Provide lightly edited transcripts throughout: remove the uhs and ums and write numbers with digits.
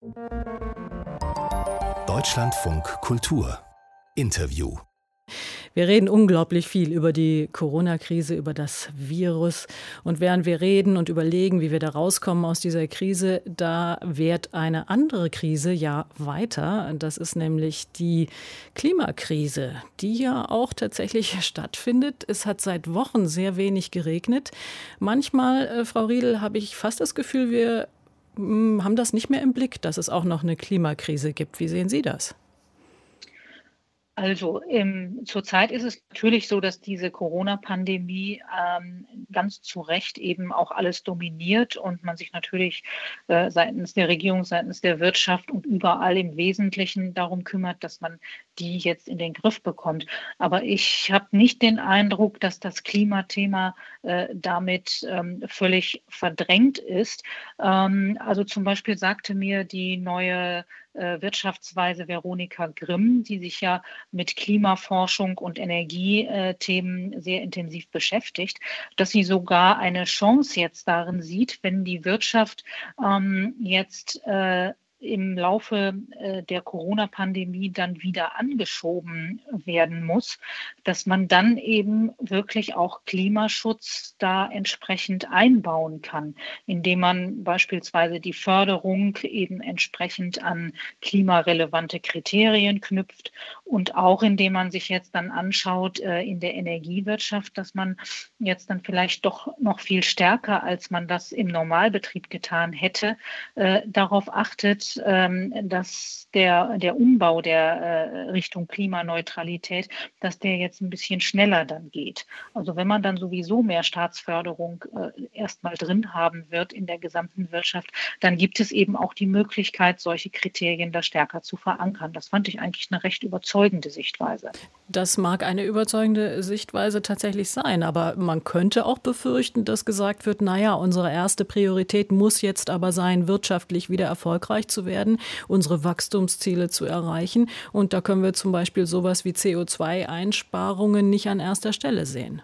Deutschlandfunk Kultur Interview. Wir reden unglaublich viel über die Corona-Krise, über das Virus. Und während wir reden und überlegen, wie wir da rauskommen aus dieser Krise, da währt eine andere Krise ja weiter. Das ist nämlich die Klimakrise, die ja auch tatsächlich stattfindet. Es hat seit Wochen sehr wenig geregnet. Manchmal, Frau Riedel, habe ich fast das Gefühl, wir haben das nicht mehr im Blick, dass es auch noch eine Klimakrise gibt. Wie sehen Sie das? Also, zurzeit ist es natürlich so, dass diese Corona-Pandemie ganz zu Recht eben auch alles dominiert und man sich natürlich seitens der Regierung, seitens der Wirtschaft und überall im Wesentlichen darum kümmert, dass man die jetzt in den Griff bekommt. Aber ich habe nicht den Eindruck, dass das Klimathema damit völlig verdrängt ist. Also zum Beispiel sagte mir die neue Wirtschaftsweise Veronika Grimm, die sich ja mit Klimaforschung und Energiethemen sehr intensiv beschäftigt, dass sie sogar eine Chance jetzt darin sieht, wenn die Wirtschaft jetzt im Laufe der Corona-Pandemie dann wieder angeschoben werden muss, dass man dann eben wirklich auch Klimaschutz da entsprechend einbauen kann, indem man beispielsweise die Förderung eben entsprechend an klimarelevante Kriterien knüpft und auch indem man sich jetzt dann anschaut in der Energiewirtschaft, dass man jetzt dann vielleicht doch noch viel stärker, als man das im Normalbetrieb getan hätte, darauf achtet, dass der Umbau der Richtung Klimaneutralität, dass der jetzt ein bisschen schneller dann geht. Also wenn man dann sowieso mehr Staatsförderung erstmal drin haben wird in der gesamten Wirtschaft, dann gibt es eben auch die Möglichkeit, solche Kriterien da stärker zu verankern. Das fand ich eigentlich eine recht überzeugende Sichtweise. Das mag eine überzeugende Sichtweise tatsächlich sein, aber man könnte auch befürchten, dass gesagt wird, naja, unsere erste Priorität muss jetzt aber sein, wirtschaftlich wieder erfolgreich zu werden, unsere Wachstumsziele zu erreichen. Und da können wir zum Beispiel sowas wie CO2-Einsparungen nicht an erster Stelle sehen.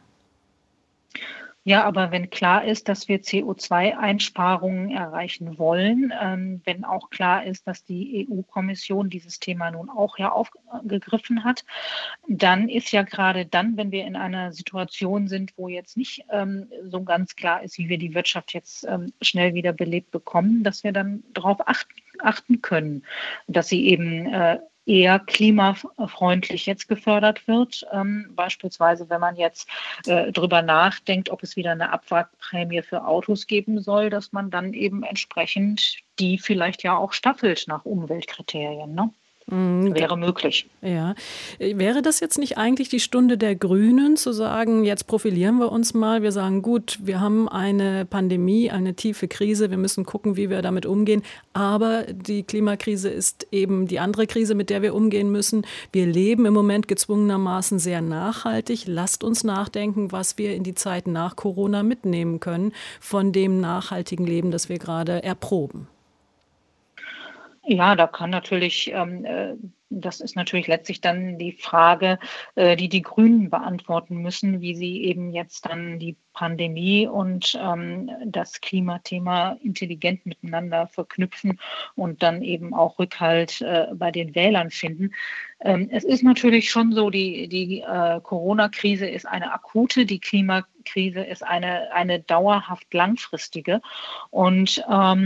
Ja, aber wenn klar ist, dass wir CO2-Einsparungen erreichen wollen, wenn auch klar ist, dass die EU-Kommission dieses Thema nun auch ja aufgegriffen hat, dann ist ja gerade dann, wenn wir in einer Situation sind, wo jetzt nicht so ganz klar ist, wie wir die Wirtschaft jetzt schnell wieder belebt bekommen, dass wir dann darauf achten können, dass sie eben eher klimafreundlich jetzt gefördert wird. Beispielsweise, wenn man jetzt drüber nachdenkt, ob es wieder eine Abwrackprämie für Autos geben soll, dass man dann eben entsprechend die vielleicht ja auch staffelt nach Umweltkriterien, ne? Wäre möglich. Ja. Wäre das jetzt nicht eigentlich die Stunde der Grünen, zu sagen, jetzt profilieren wir uns mal, wir sagen, gut, wir haben eine Pandemie, eine tiefe Krise, wir müssen gucken, wie wir damit umgehen, aber die Klimakrise ist eben die andere Krise, mit der wir umgehen müssen. Wir leben im Moment gezwungenermaßen sehr nachhaltig. Lasst uns nachdenken, was wir in die Zeit nach Corona mitnehmen können von dem nachhaltigen Leben, das wir gerade erproben. Ja, da kann natürlich, das ist natürlich letztlich dann die Frage, die die Grünen beantworten müssen, wie sie eben jetzt dann die Pandemie und das Klimathema intelligent miteinander verknüpfen und dann eben auch Rückhalt bei den Wählern finden. Es ist natürlich schon so, die Corona-Krise ist eine akute, die Klimakrise ist eine dauerhaft langfristige und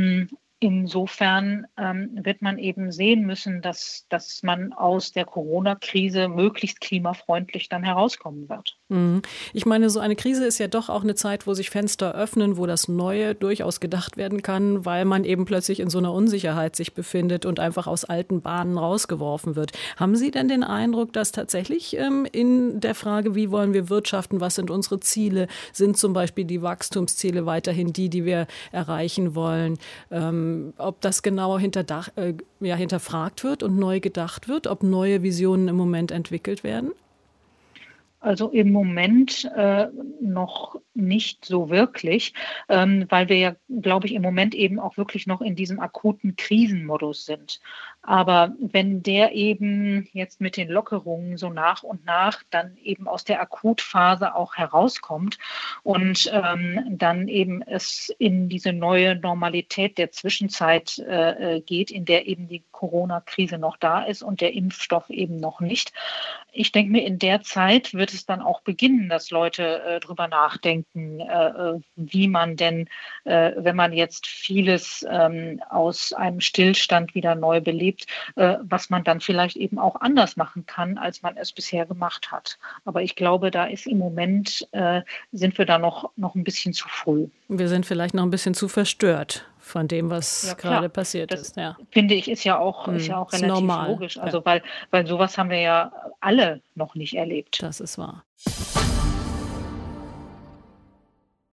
insofern wird man eben sehen müssen, dass man aus der Corona-Krise möglichst klimafreundlich dann herauskommen wird. Ich meine, so eine Krise ist ja doch auch eine Zeit, wo sich Fenster öffnen, wo das Neue durchaus gedacht werden kann, weil man eben plötzlich in so einer Unsicherheit sich befindet und einfach aus alten Bahnen rausgeworfen wird. Haben Sie denn den Eindruck, dass tatsächlich in der Frage, wie wollen wir wirtschaften, was sind unsere Ziele, sind zum Beispiel die Wachstumsziele weiterhin die wir erreichen wollen, ob das genau hinterfragt wird und neu gedacht wird, ob neue Visionen im Moment entwickelt werden? Also im Moment noch nicht so wirklich, weil wir ja, glaube ich, im Moment eben auch wirklich noch in diesem akuten Krisenmodus sind. Aber wenn der eben jetzt mit den Lockerungen so nach und nach dann eben aus der Akutphase auch herauskommt und dann eben es in diese neue Normalität der Zwischenzeit geht, in der eben die Corona-Krise noch da ist und der Impfstoff eben noch nicht. Ich denke mir, in der Zeit wird es dann auch beginnen, dass Leute drüber nachdenken, wie man denn, wenn man jetzt vieles aus einem Stillstand wieder neu belebt, was man dann vielleicht eben auch anders machen kann, als man es bisher gemacht hat. Aber ich glaube, da ist im Moment, sind wir da noch ein bisschen zu früh. Wir sind vielleicht noch ein bisschen zu verstört von dem, was gerade passiert ist. Ja. Finde ich, ist ja auch relativ normal. Logisch. Also weil sowas haben wir ja alle noch nicht erlebt. Das ist wahr.